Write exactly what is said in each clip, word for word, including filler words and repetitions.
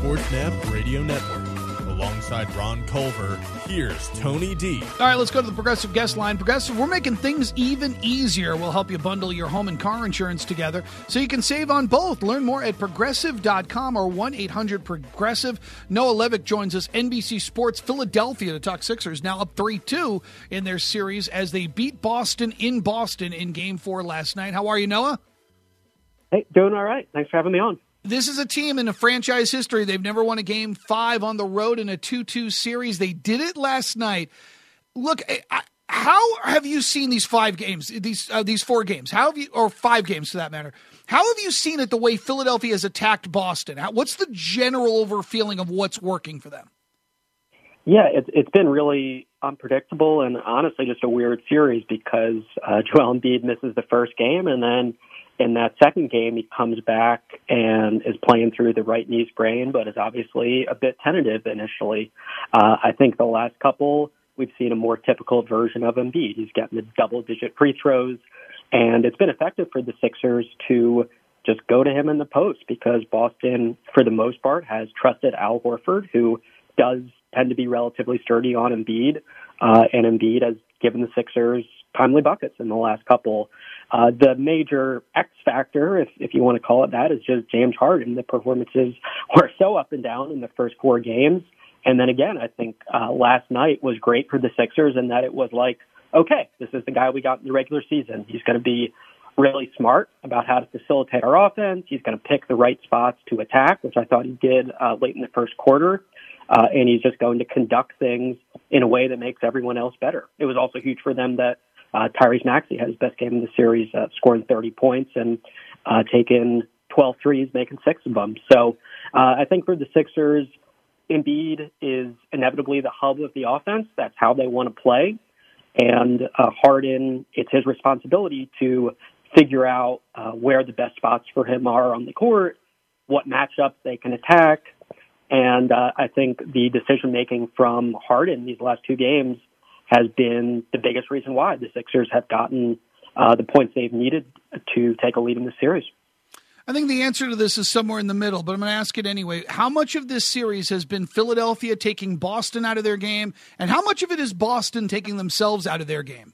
SportsNet Radio Network. Alongside Ron Culver, here's Tony D. All right, let's go to the Progressive guest line. Progressive, we're making things even easier. We'll help you bundle your home and car insurance together so you can save on both. Learn more at progressive dot com or one eight hundred progressive. Noah Levick joins us, N B C Sports Philadelphia, to talk Sixers, now up three two in their series as they beat Boston in Boston in Game four last night. How are you, Noah? Hey, doing all right. Thanks for having me on. This is a team in a franchise history. They've never won a game five on the road in a two two series. They did it last night. Look, I, how have you seen these five games, these uh, these four games? How have you, or five games for that matter? How have you seen it the way Philadelphia has attacked Boston? How, what's the general over feeling of what's working for them? Yeah, it's it's been really unpredictable and honestly just a weird series because uh, Joel Embiid misses the first game, and then in that second game, he comes back and is playing through the right knee sprain, but is obviously a bit tentative initially. Uh, I think the last couple, we've seen a more typical version of Embiid. He's gotten the double-digit free throws, and it's been effective for the Sixers to just go to him in the post because Boston, for the most part, has trusted Al Horford, who does tend to be relatively sturdy on Embiid, uh, and Embiid has given the Sixers timely buckets in the last couple. Uh, the major X factor, if, if you want to call it that, is just James Harden. The performances were so up and down in the first four games. And then again, I think uh, last night was great for the Sixers in that it was like, okay, this is the guy we got in the regular season. He's going to be really smart about how to facilitate our offense. He's going to pick the right spots to attack, which I thought he did uh, late in the first quarter. Uh, and he's just going to conduct things in a way that makes everyone else better. It was also huge for them that Uh, Tyrese Maxey had his best game in the series, uh, scoring thirty points and uh, taking twelve threes, making six of them. So uh, I think for the Sixers, Embiid is inevitably the hub of the offense. That's how they want to play. And uh, Harden, it's his responsibility to figure out uh, where the best spots for him are on the court, what matchups they can attack. And uh, I think the decision-making from Harden these last two games has been the biggest reason why the Sixers have gotten uh, the points they've needed to take a lead in the series. I think the answer to this is somewhere in the middle, but I'm going to ask it anyway. How much of this series has been Philadelphia taking Boston out of their game, and how much of it is Boston taking themselves out of their game?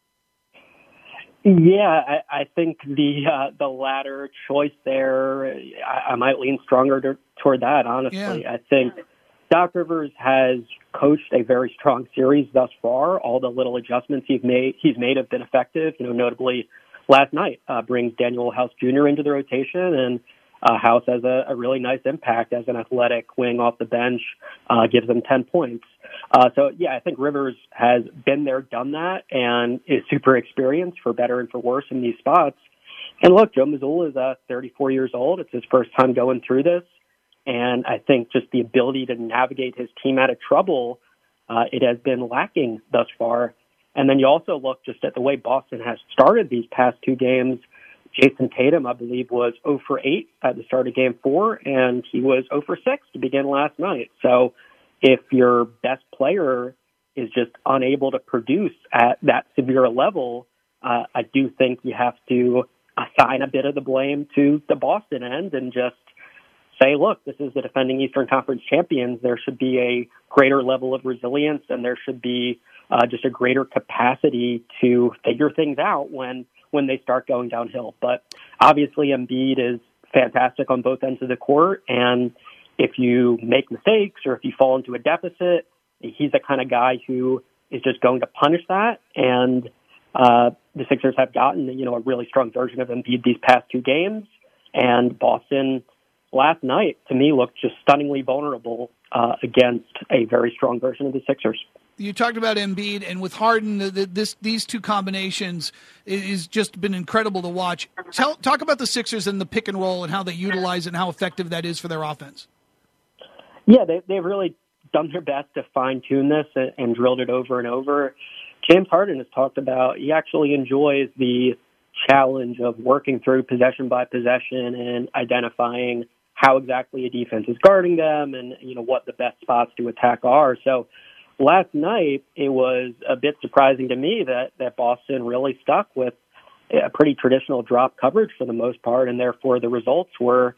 Yeah, I, I think the uh, the latter choice there, I, I might lean stronger to, toward that, honestly. Yeah. I think Doc Rivers has coached a very strong series thus far. All the little adjustments he's made, he's made have been effective. You know, notably last night uh, brings Daniel House Junior into the rotation, and uh, House has a, a really nice impact as an athletic wing off the bench, uh, gives them ten points. Uh, so, yeah, I think Rivers has been there, done that, and is super experienced for better and for worse in these spots. And look, Joe Mazzulla is uh, thirty-four years old. It's his first time going through this. And I think just the ability to navigate his team out of trouble, uh, it has been lacking thus far. And then you also look just at the way Boston has started these past two games. Jason Tatum, I believe, was zero for eight at the start of game four, and he was zero for six to begin last night. So if your best player is just unable to produce at that severe level, uh, I do think you have to assign a bit of the blame to the Boston end and just say, look, this is the defending Eastern Conference champions. There should be a greater level of resilience, and there should be uh, just a greater capacity to figure things out when, when they start going downhill. But obviously Embiid is fantastic on both ends of the court, and if you make mistakes or if you fall into a deficit, he's the kind of guy who is just going to punish that. And uh, the Sixers have gotten, you know, a really strong version of Embiid these past two games, and Boston last night, to me, looked just stunningly vulnerable uh, against a very strong version of the Sixers. You talked about Embiid, and with Harden, the, the, this these two combinations is just been incredible to watch. Tell, talk about the Sixers and the pick and roll and how they utilize it and how effective that is for their offense. Yeah, they, they've really done their best to fine-tune this and, and drilled it over and over. James Harden has talked about he actually enjoys the challenge of working through possession by possession and identifying how exactly a defense is guarding them and, you know, what the best spots to attack are. So last night, it was a bit surprising to me that, that Boston really stuck with a pretty traditional drop coverage for the most part, and therefore the results were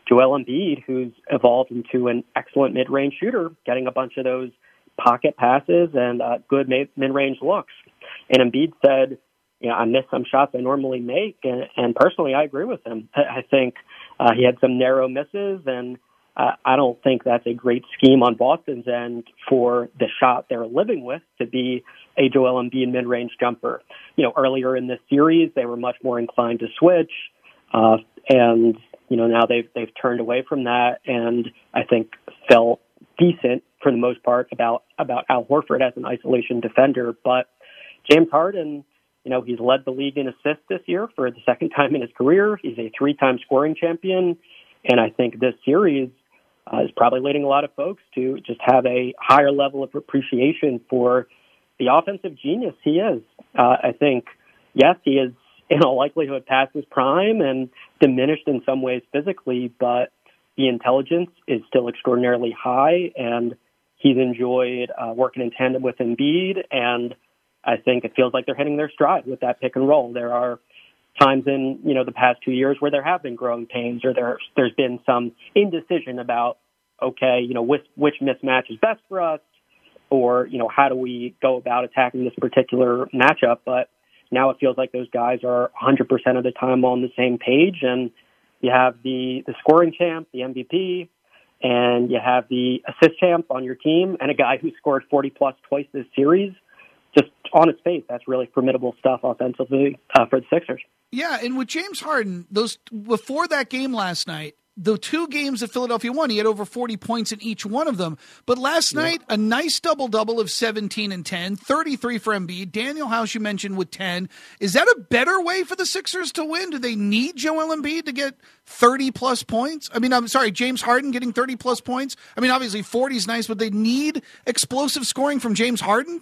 Joel Embiid, who's evolved into an excellent mid-range shooter, getting a bunch of those pocket passes and uh, good mid-range looks. And Embiid said, you know, I miss some shots I normally make, and, and personally, I agree with him. I think uh, he had some narrow misses, and uh, I don't think that's a great scheme on Boston's end for the shot they're living with to be a Joel Embiid mid-range jumper. You know, earlier in this series, they were much more inclined to switch, uh, and you know now they've they've turned away from that, and I think felt decent for the most part about about Al Horford as an isolation defender. But James Harden, you know, he's led the league in assists this year for the second time in his career. He's a three-time scoring champion, and I think this series uh, is probably leading a lot of folks to just have a higher level of appreciation for the offensive genius he is. Uh, I think, yes, he is in all likelihood past his prime and diminished in some ways physically, but the intelligence is still extraordinarily high, and he's enjoyed uh, working in tandem with Embiid, and I think it feels like they're hitting their stride with that pick and roll. There are times in, you know, the past two years where there have been growing pains, or there, there's been some indecision about, okay, you know, which, which mismatch is best for us, or, you know, how do we go about attacking this particular matchup? But now it feels like those guys are one hundred percent of the time on the same page, and you have the, the scoring champ, the M V P, and you have the assist champ on your team, and a guy who scored forty-plus twice this series. Just on its face, that's really formidable stuff offensively uh, for the Sixers. Yeah, and with James Harden, those before that game last night, the two games that Philadelphia won, he had over forty points in each one of them. But last yeah. night, a nice double-double of seventeen and ten, thirty-three for Embiid. Daniel House, you mentioned, with ten. Is that a better way for the Sixers to win? Do they need Joel Embiid to get thirty-plus points? I mean, I'm sorry, James Harden getting thirty-plus points? I mean, obviously forty is nice, but they need explosive scoring from James Harden?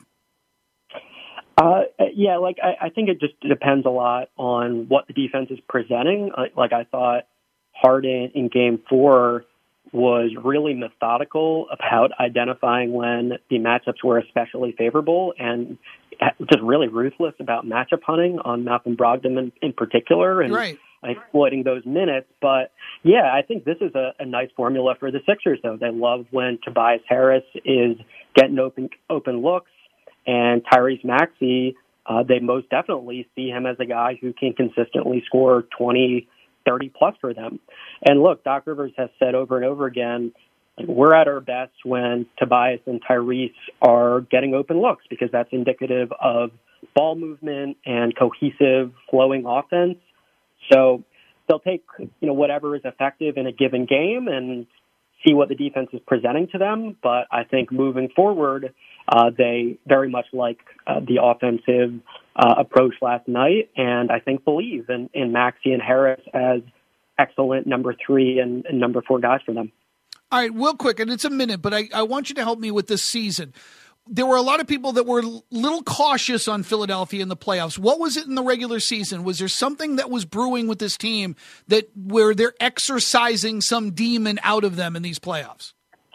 Uh, yeah, like I, I think it just depends a lot on what the defense is presenting. Uh, like I thought Harden in game four was really methodical about identifying when the matchups were especially favorable, and just really ruthless about matchup hunting on Malcolm Brogdon in, in particular, and right. exploiting those minutes. But yeah, I think this is a, a nice formula for the Sixers, though. They love when Tobias Harris is getting open open looks. And Tyrese Maxey, uh, they most definitely see him as a guy who can consistently score twenty, thirty plus for them. And look, Doc Rivers has said over and over again, we're at our best when Tobias and Tyrese are getting open looks, because that's indicative of ball movement and cohesive flowing offense. So they'll take, you know, whatever is effective in a given game and see what the defense is presenting to them. But I think moving forward, Uh, they very much like uh, the offensive uh, approach last night, and I think believe in, in Maxey and Harris as excellent number three and, and number four guys for them. All right, real quick, and it's a minute, but I, I want you to help me with this season. There were a lot of people that were a little cautious on Philadelphia in the playoffs. What was it in the regular season? Was there something that was brewing with this team that where they're exercising some demon out of them in these playoffs?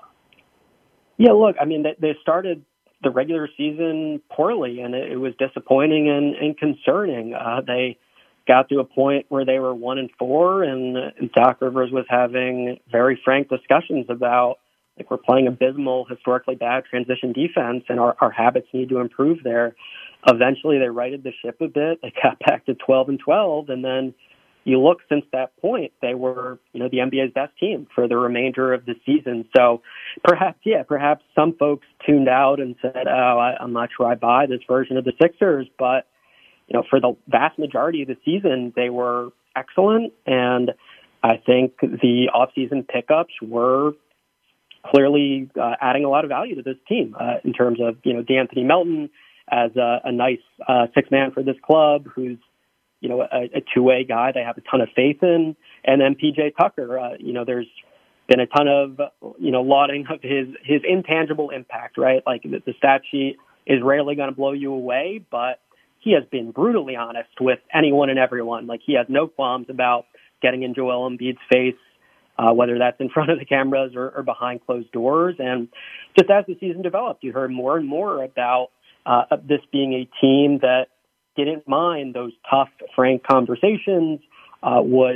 Yeah, look, I mean, they, they started the regular season poorly, and it, it was disappointing and, and concerning. Uh, they got to a point where they were one and four, and, and Doc Rivers was having very frank discussions about, like, we're playing abysmal, historically bad transition defense, and our, our habits need to improve there. Eventually, they righted the ship a bit. They got back to twelve and twelve, and then you look since that point, they were, you know, the N B A's best team for the remainder of the season. So perhaps, yeah, perhaps some folks tuned out and said, oh, I, I'm not sure I buy this version of the Sixers. But, you know, for the vast majority of the season, they were excellent. And I think the offseason pickups were clearly uh, adding a lot of value to this team uh, in terms of, you know, DeAnthony Melton as a, a nice uh, six man for this club, who's, you know, a, a two-way guy they have a ton of faith in. And then P J Tucker, uh, you know, there's been a ton of, you know, lauding of his, his intangible impact, right? Like the, the stat sheet is rarely going to blow you away, but he has been brutally honest with anyone and everyone. Like, he has no qualms about getting in Joel Embiid's face, uh, whether that's in front of the cameras or, or behind closed doors. And just as the season developed, you heard more and more about uh, this being a team that didn't mind those tough, frank conversations, uh, was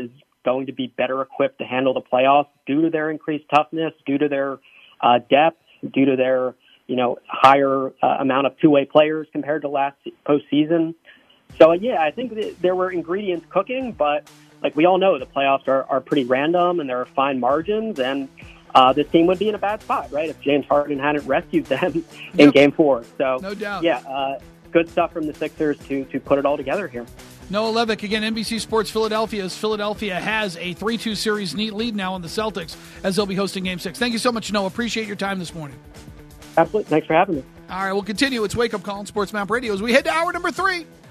going to be better equipped to handle the playoffs due to their increased toughness, due to their uh, depth, due to their, you know, higher uh, amount of two-way players compared to last postseason. So, yeah, I think that there were ingredients cooking, but like we all know, the playoffs are, are pretty random and there are fine margins, and uh, this team would be in a bad spot, right, if James Harden hadn't rescued them in yep. Game Four. So, no doubt. Yeah, uh, good stuff from the Sixers to to put it all together here. Noah Levick, again, N B C Sports Philadelphia, as Philadelphia has a three two series lead now on the Celtics as they'll be hosting Game six. Thank you so much, Noah. Appreciate your time this morning. Absolutely. Thanks for having me. All right, we'll continue. It's Wake Up Call on Sports Map Radio as we head to hour number three.